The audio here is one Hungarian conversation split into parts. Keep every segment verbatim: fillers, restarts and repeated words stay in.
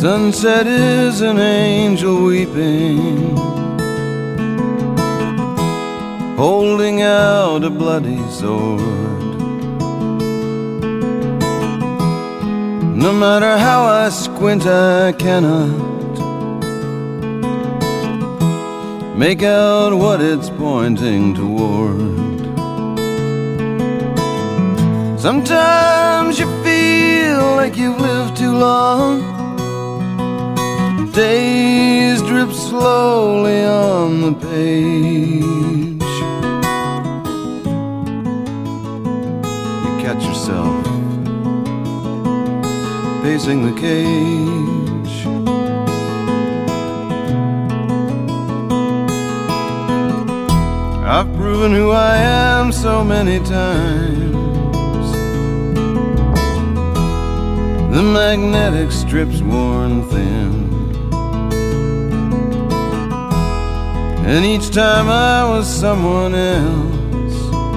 Sunset is an angel weeping, holding out a bloody sword. No matter how I squint, I cannot make out what it's pointing toward. Sometimes you feel like you've lived too long. Days drip slowly on the page. You catch yourself pacing the cage. I've proven who I am so many times. The magnetic strip's worn thin, and each time I was someone else,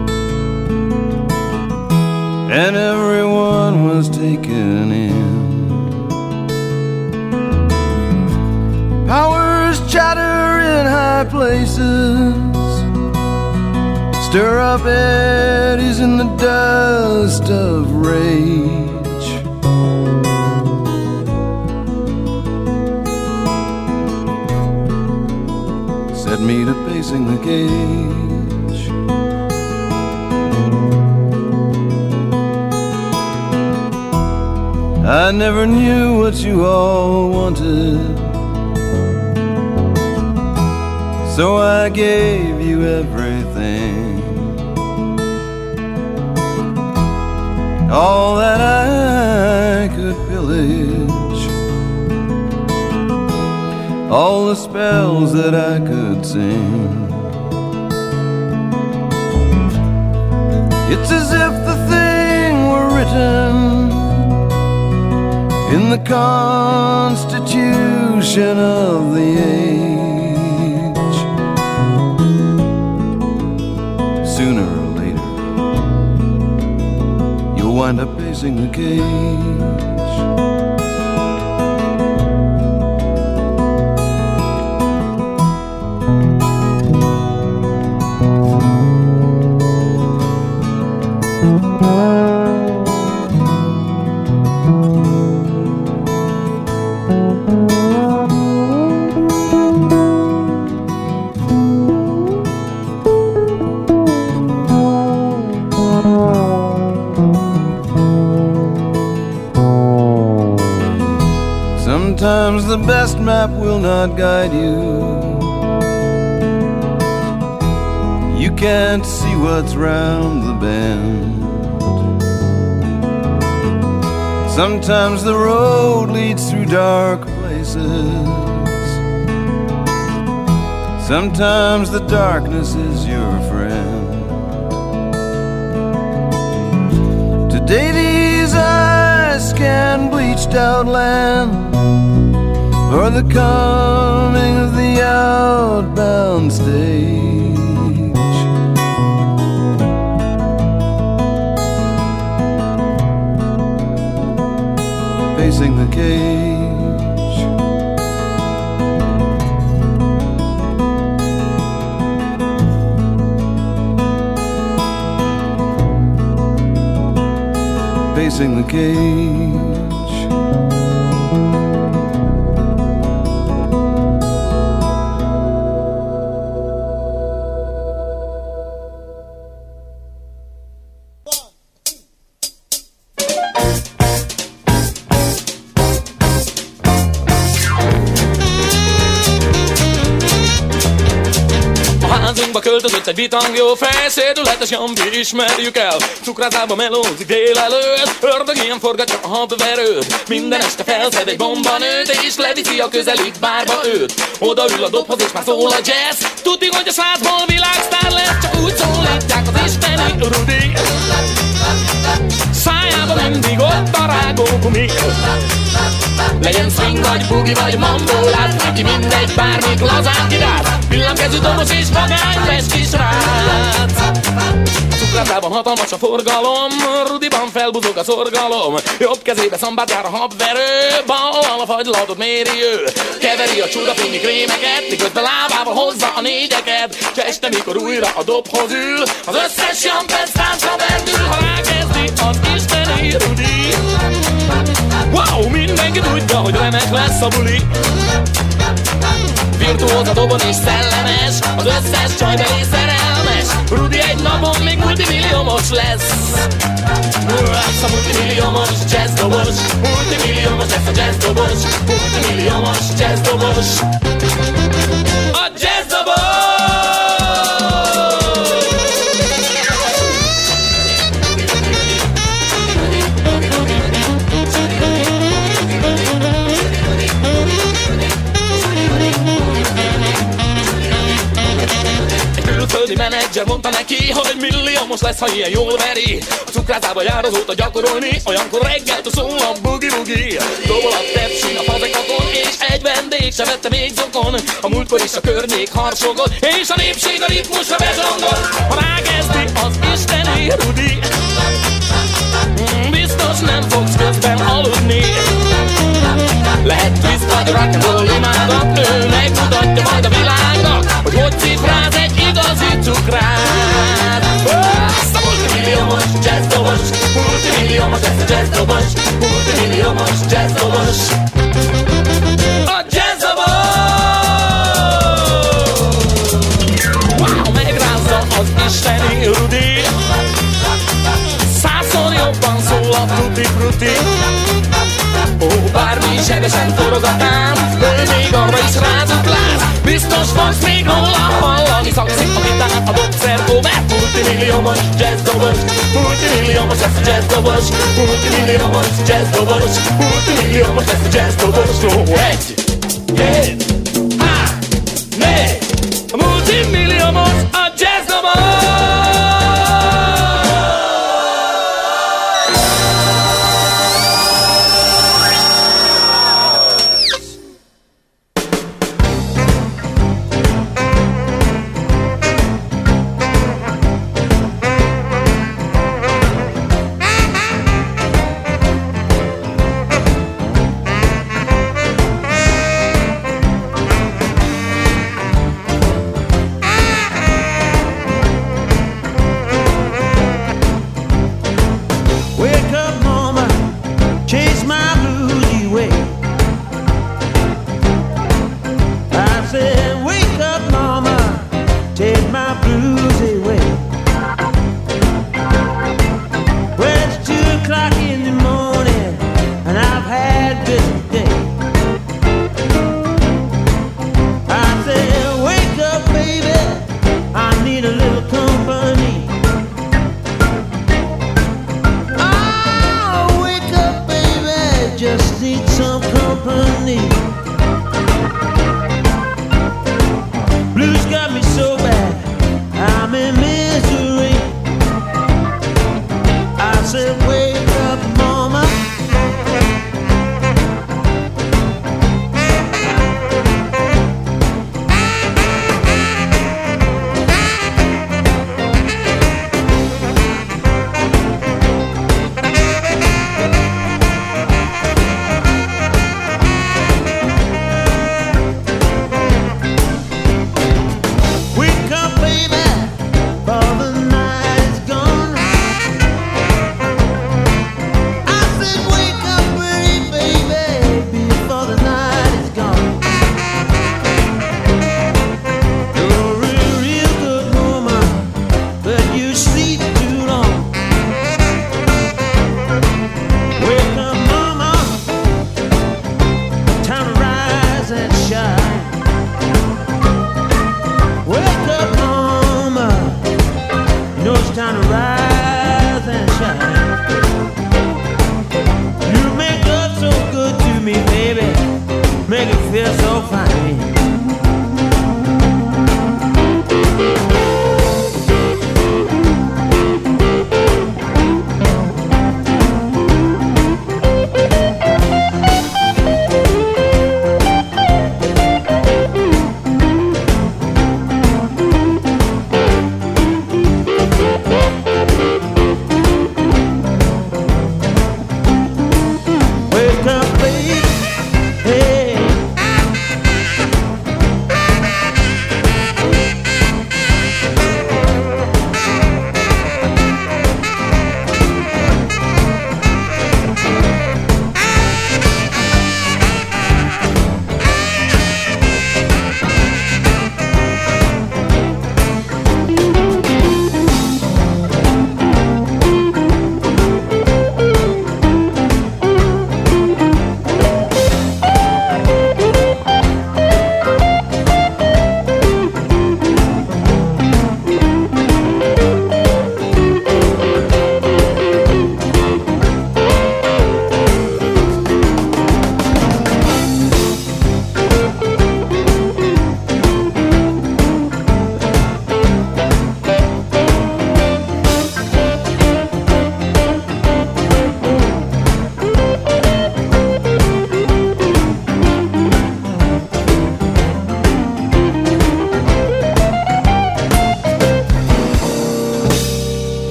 and everyone was taken in. Powers chatter in high places, stir up eddies in the dust of rage. Set me to pacing the cage. I never knew what you all wanted, so I gave you everything, all that I could pillage, all the spells that I could sing. It's as if the thing were written in the constitution of the age. Sooner or later, you'll wind up pacing the cage. Sometimes the best map will not guide you. You can't see what's round the bend. Sometimes the road leads through dark places. Sometimes the darkness is your friend. Today these eyes scan bleached out land for the coming of the outbound stage. Pacing the cage. Pacing the cage. Költözött egy bitangjó fejszédületes jambi, ismerjük el. Cukrászába melózik délelőtt, ördög ilyen forgatja a habverőt. Minden este felszed egy bombanőt, és leviszi a közelik bárba őt. Oda ül a dobhoz, és már szól a jazz. Tudni, hogy a srácból világsztár lesz, csak úgy szólítják az isteni Rudi. Szájában mindig ott a rágógumi. Legyen swing, vagy bugi, vagy mambolát, neki mindegy, bármit lazán kiráz. Villámkezű dobos és vagány, fes kis rác. Cukrátában hatalmas a forgalom, Rudiban felbuzog a szorgalom, jobb kezébe szambát jár a habverő, bal a fagylaltot méri ő, keveri a csúdafényi krémeket, miközben lábával hozza a négyeket, s este mikor újra a dobhoz ül, az összes jampesz táncra bendül, ha rákezdi az isteni Rudi. Wow, mindenki tudja, hogy remek lesz a buli. Virtuóz a dobon és szellemes, az összes csaj belé szerelmes. Rudi egy napon még multimilliómos lesz. Lesz a multimilliómos jazzdobos, multimilliómos lesz a jazzdobos, multimilliómos jazzdobos. A jazzdobos! Külföldi menedzser mondta neki, hogy milliómos lesz, ha ilyen jól veri. A cukrászába jár azóta gyakorolni, olyankor reggeltől szól a bugi-bugi. Dobol a tepsin a fazekakon, és egy vendég se vette még zokon. A múltkor is a környék harsogott, és a népség a ritmusra bezsongott. Ha rákezdi az isteni Rudi, biztos nem fogsz közben aludni. Lehet twist vagy rock'n'roll imádott, megmutatja majd a világnak, hogy hogy cifráz egy igazi cukrát. Azt a multimilliómos jazzdobos, multimilliómos lesz a jazzdobos, multimilliómos jazzdobos. A jazzdobos! Wow, megrázza az isteni Rudi, százszor jobban szól a tutti-frutti. Ó, bármi sebesen forgatán, ő még arra is rádupláz. Biztos fogsz még róla hallani, szakszik a gitár, a dobszergó, mert multimilliómos jazzdobos, multimilliómos lesz a jazzdobos, multimilliómos jazzdobos, multimilliómos lesz a jazzdobos. Ó, egy, két, há, négy, multimilliómos a jazzdobos.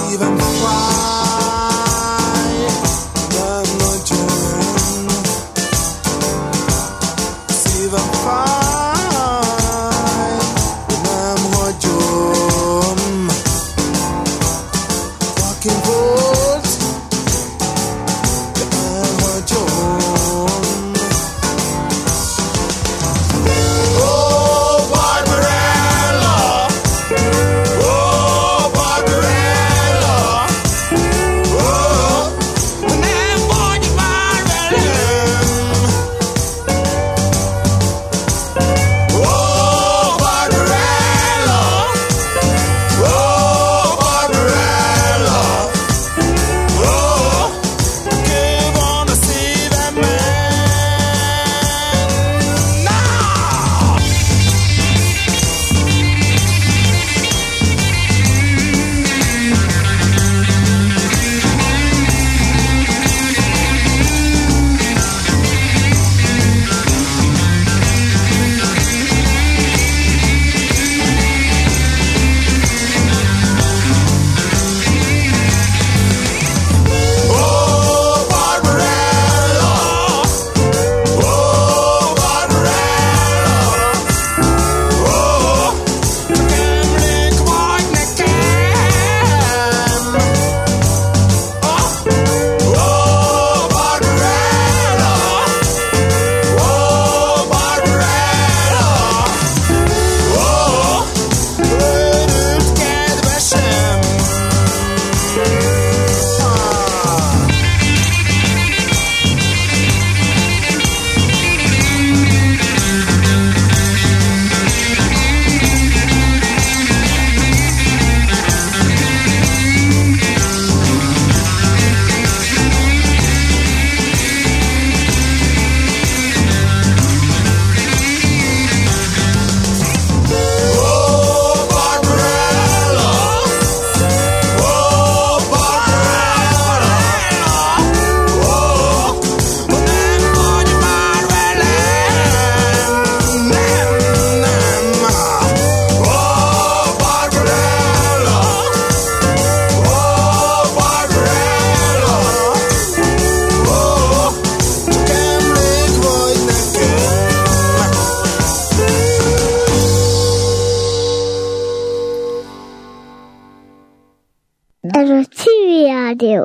Radio.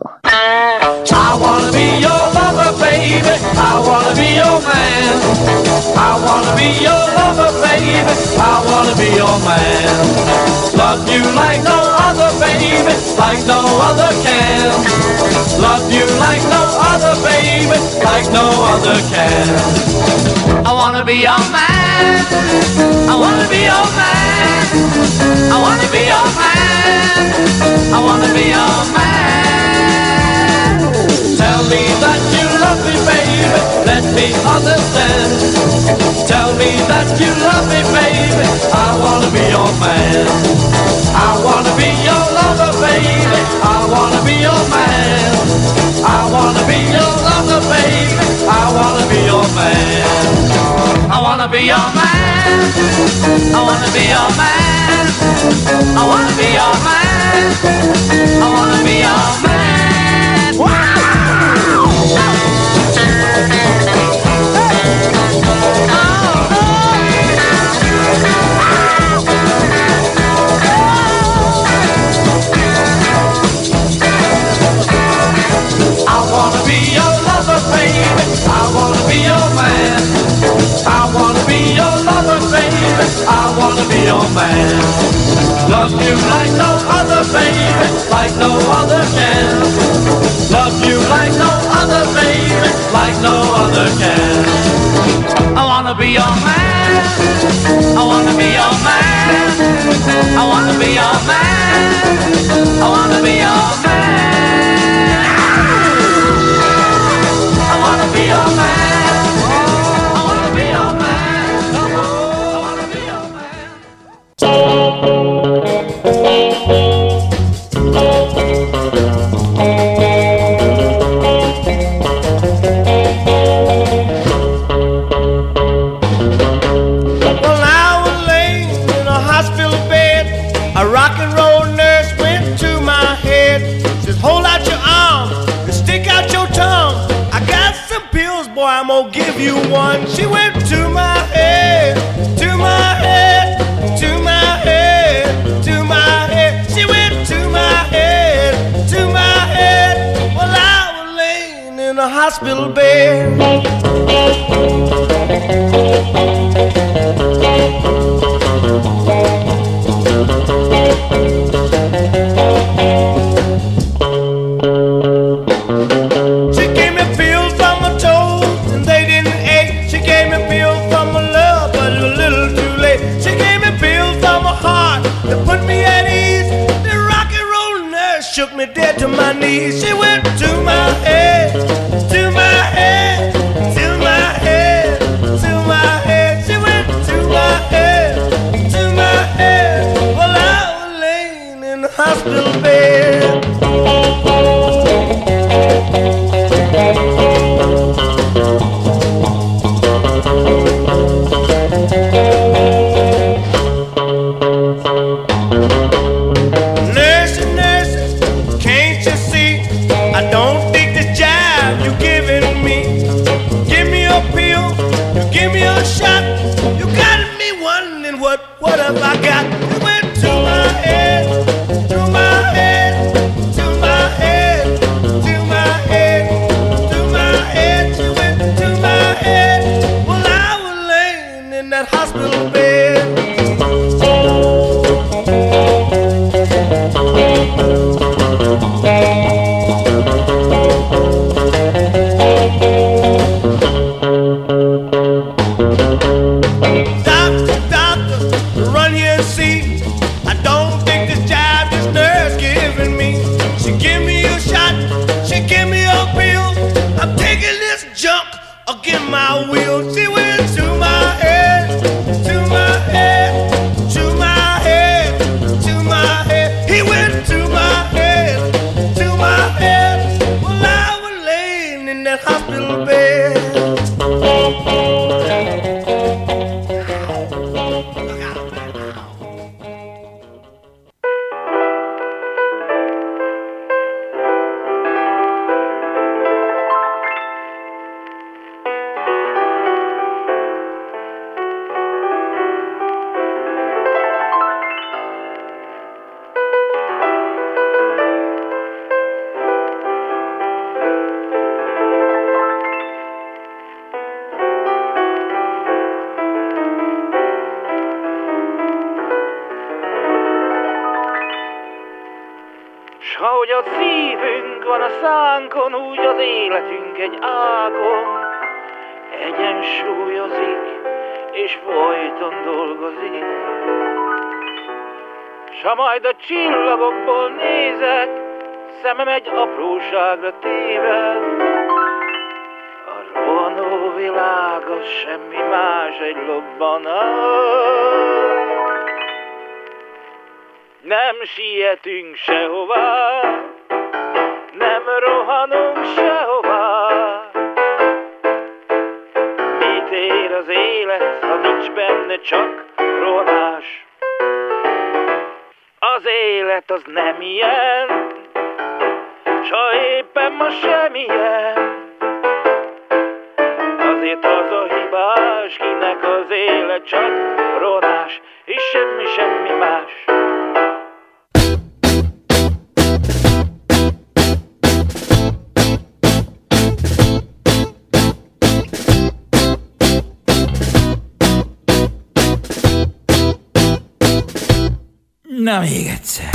I wanna be your lover, baby. I wanna be your man. I wanna be your lover, baby. I wanna be your man. Love you like no other, baby, like no other can. Love you like no other, baby, like no other can. I wanna be your man. I wanna be your man. I wanna be your man. I wanna be your man. Tell me that you love me, baby. Let me understand. Tell me that you love me, baby. I wanna be your man. I wanna be your lover, baby. I wanna be your man. I wanna be your lover, baby. I wanna be your man. I wanna be your man. I wanna be your man. I wanna be your man. I wanna be your man. Wow! I wanna be your lover, baby. I wanna be your man. I wanna be your lover, baby. I wanna be your man. Love you like no other, baby, like no other can. Love you like no other, baby, like no other can. I wanna be your man. I wanna be your man. I wanna be your man. I wanna be your man. I wanna be your man. I wanna be your man. Come on, I wanna be your man. Well, I was laying in a hospital bed, a rock and roll gonna give you one. She went to my head, to my head, to my head, to my head. She went to my head, to my head. Well, I was laying in a hospital bed. She gave me pills for my toes and they didn't ache. She gave me pills for my love, but it was a little too late. She gave me pills for my heart to put me at ease. The rock and roll nurse shook me dead to my knees. She went to my head, to my head, to my head, to my head. She went to my head, to my head. Well, I was laying in the hospital bed. Nurse, nurse, can't you see? I don't think this jive you giving me. Give me a pill, you give me a shot. You got me wondering what, what have I got? You went to my head, to my head, to my head, to my head, to my head. You went to my head. Well, I was laying in that hospital bed. Doctor, doctor, run here and see. I don't think this jive this nurse giving me. She give me a shot, she give me a pill. I'm taking this junk against my will. She went to my head, to my head, to my head, to my head. He went to my head, to my head. Well, I was laying in that hospital bed. S ahogy a szívünk van a szánkon, úgy az életünk egy ágon egyensúlyozik, és folyton dolgozik. S ha majd a csillagokból nézek, szemem egy apróságra téved, a rohanó világ az semmi más, egy lobbanás. Nem sietünk sehová, nem rohanunk sehová. Mit ér az élet, ha nincs benne csak rohanás? Az élet az nem ilyen, s ha éppen ma semmilyen. Azért az a hibás, kinek az élet csak rohanás, és semmi, semmi más. Na még egyszer.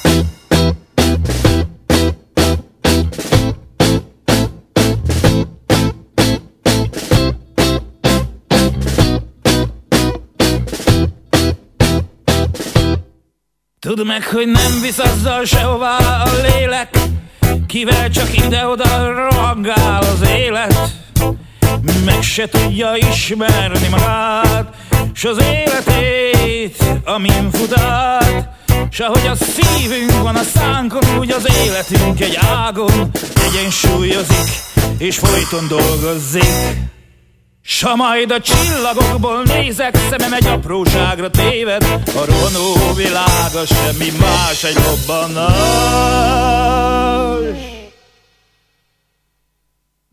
Tudd meg, hogy nem visz azzal sehová a lélek, kivel csak ide-oda rohangál az élet. Meg se tudja ismerni magát, s az életét, amin fut át. S ahogy a szívünk van a szánkon, úgy az életünk egy ágon egyensúlyozik, és folyton dolgozik. S ha majd a csillagokból nézek, szemem egy apróságra téved, a rohanó világa semmi más, egy lobbanás.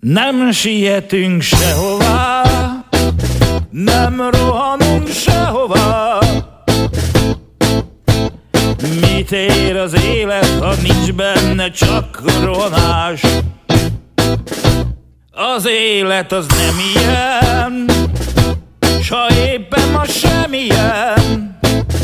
Nem sietünk sehová, nem rohanunk sehová. Mit ér az élet, ha nincs benne csak rohanás? Az élet az nem ilyen, s ha éppen ma semmilyen.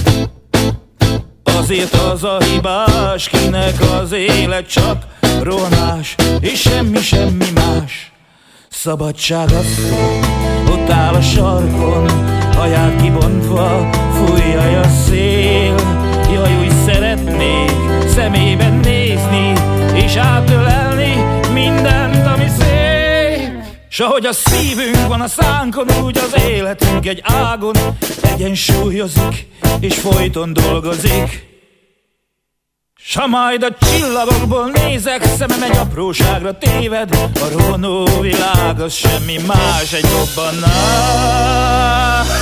Azért az a hibás, kinek az élet csak rohanás, és semmi, semmi más. Szabadság asszony, ott áll a sarkon, haját kibontva, fújja a szél. Jaj, úgy szeretnék szemében nézni, és átölelni mindent, ami szép. S ahogy a szívünk van a szánkon, úgy az életünk egy ágon egyensúlyozik, és folyton dolgozik. S ha majd a csillagokból nézek, szemem egy apróságra téved, a rohanó világ az semmi más, egy robbanás.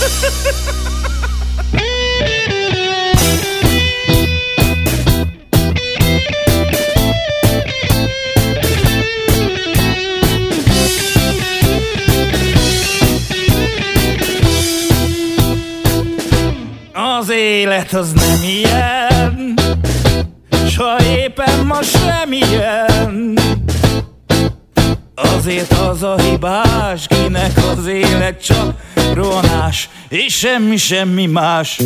Az élet az nem ilyen, s ha éppen ma semmilyen. Azért az a hibás, kinek az élet csak rohanás, és semmi, semmi más.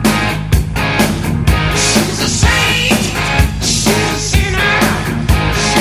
She's a saint, she's a sinner.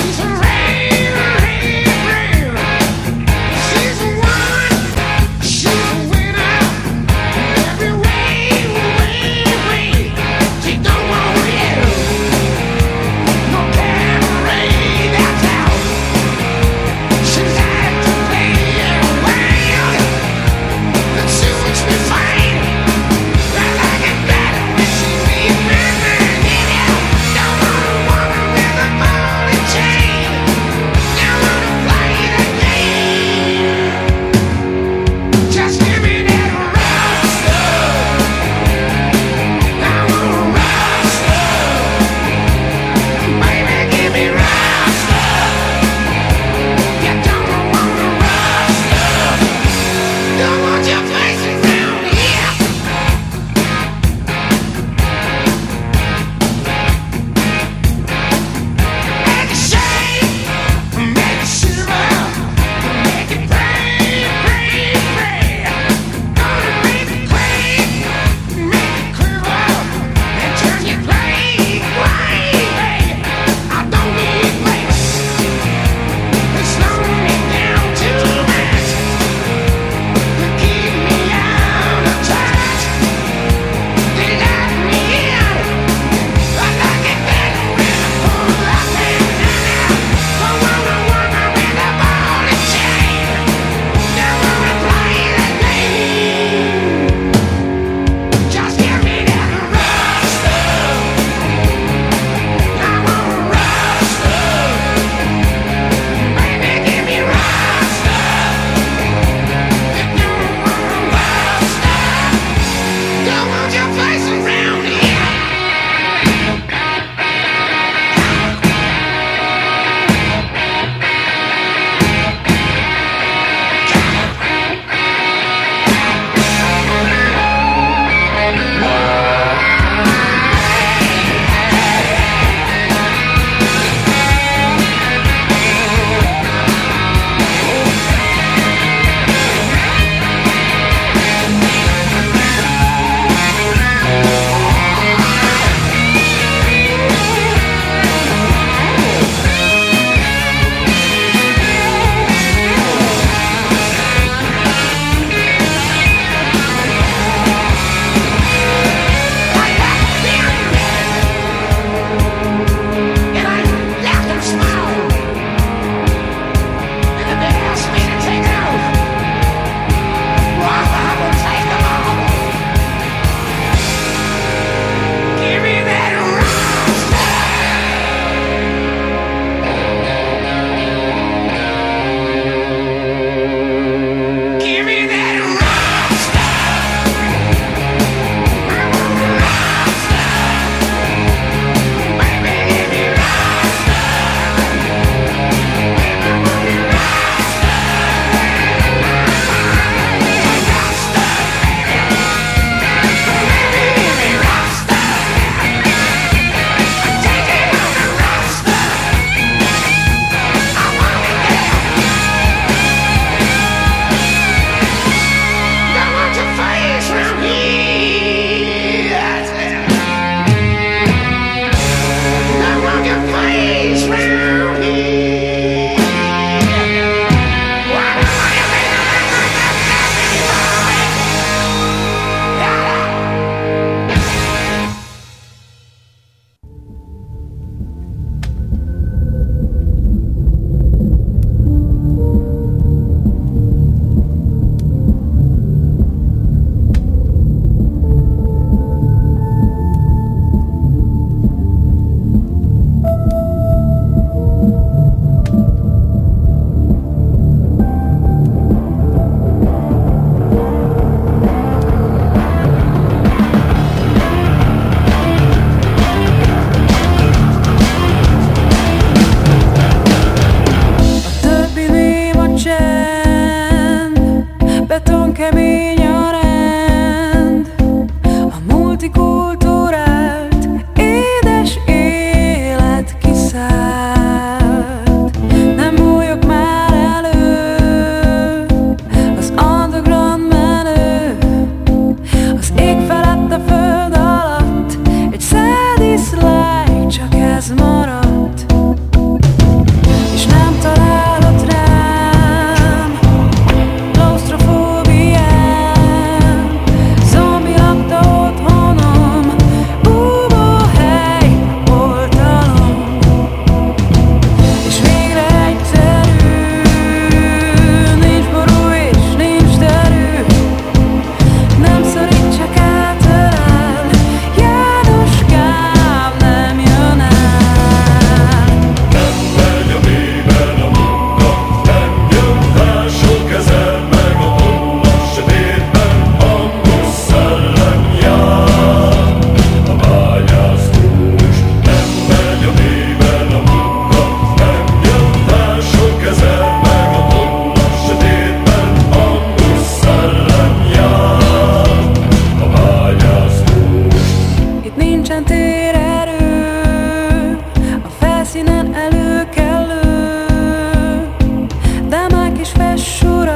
és fessura